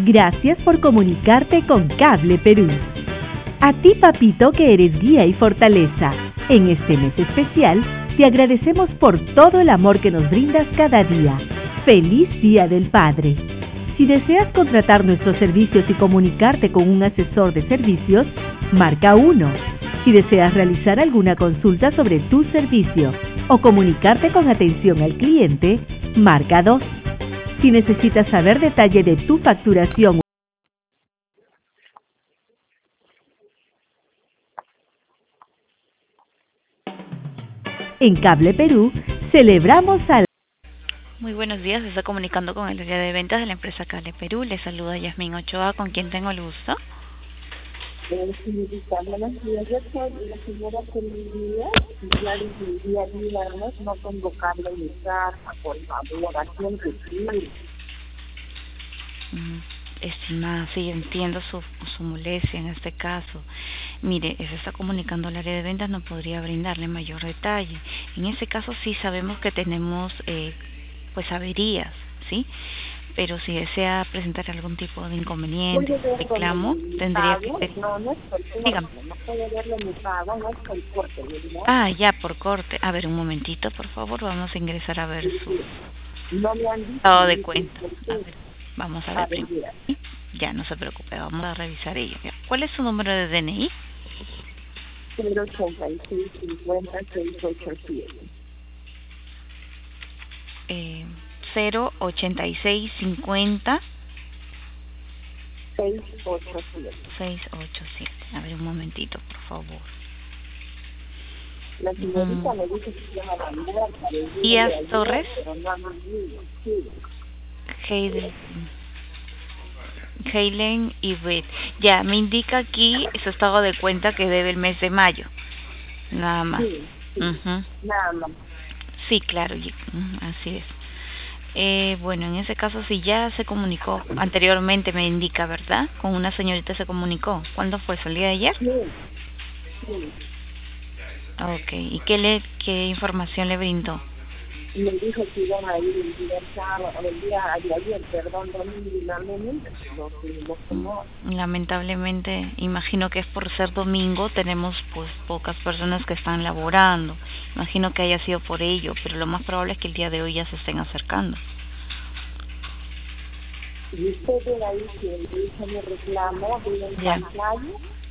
Gracias por comunicarte con Cable Perú. A ti, papito, que eres guía y fortaleza. En este mes especial, te agradecemos por todo el amor que nos brindas cada día. ¡Feliz Día del Padre! Si deseas contratar nuestros servicios y comunicarte con un asesor de servicios, marca 1. Si deseas realizar alguna consulta sobre tu servicio o comunicarte con atención al cliente, marca 2. Si necesitas saber detalle de tu facturación. En Cable Perú, celebramos al... Muy buenos días, se está comunicando con el área de ventas de la empresa Cable Perú. Le saluda Yasmín Ochoa, con quien tengo el gusto. Señorita, buenos días. Yo soy la señora Feliz Díaz, y ya desde el día viernes no convocarle a mi casa, por favor, a quien recibir. Estimada, sí, entiendo su molestia en este caso. Mire, se está comunicando al área de ventas, no podría brindarle mayor detalle. En este caso sí sabemos que tenemos pues averías, ¿sí? Pero si desea presentar algún tipo de inconveniente, reclamo, tendría que... No es por corte, Dígame. no puede verlo mi pago, no es por corte, ¿verdad? Ah, ya, por corte. A ver, un momentito, por favor, vamos a ingresar a ver su No me han dicho. estado de cuenta. A ver, vamos a ver. Mira. Ya, no se preocupe, vamos a revisar ello. ¿Cuál es su número de DNI? 086 50 687. 086 50 687. 687. A ver, un momentito, por favor. La señorita me dice que se llama Manuela. Díaz Torres. Pero no han venido. Sí. Heilen y Red. Ya, me indica aquí su estado de cuenta que debe el mes de mayo. Nada más. Sí, nada más. Sí, claro, así es. Bueno, en ese caso, si ya se comunicó anteriormente, me indica, ¿verdad? Con una señorita se comunicó. ¿Cuándo fue? ¿El día de ayer? Sí. Ok, ¿y qué información le brindó? Me dijo que iban a ir el día sábado, el día de ayer, perdón, domingo y la no. Lamentablemente, imagino que es por ser domingo, tenemos pues pocas personas que están laborando. Imagino que haya sido por ello, pero lo más probable es que el día de hoy ya se estén acercando. ¿Y usted ve ahí que el hijo me reclamó de en pantalla?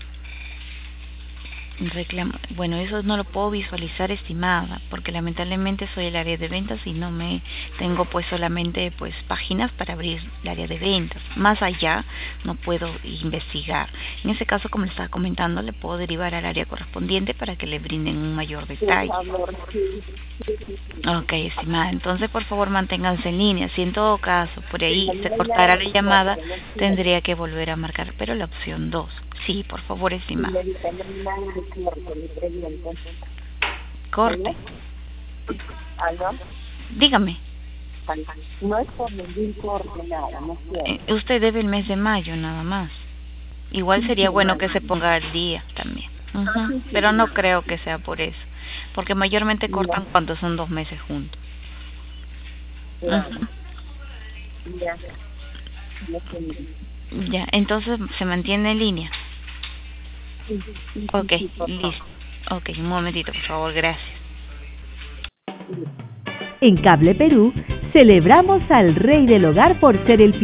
Bueno, eso no lo puedo visualizar, estimada, porque lamentablemente soy el área de ventas y no me tengo pues solamente pues páginas para abrir el área de ventas. Más allá no puedo investigar. En ese caso, como le estaba comentando, le puedo derivar al área correspondiente para que le brinden un mayor detalle. Por favor, sí. Ok, estimada, entonces por favor manténganse en línea. Si en todo caso por ahí se cortara la llamada, tendría que volver a marcar, pero la opción 2. Sí, por favor, estimada. Corte. ¿Aló? Dígame. No es por ningún corte, nada, no sé. Usted debe el mes de mayo, nada más. Igual sería bueno que se ponga al día también. Pero no creo que sea por eso. Porque mayormente cortan cuando son 2 meses juntos. Ya, entonces se mantiene en línea. Ok, listo. Ok, un momentito, por favor, gracias. En Cable Perú, celebramos al rey del hogar por ser el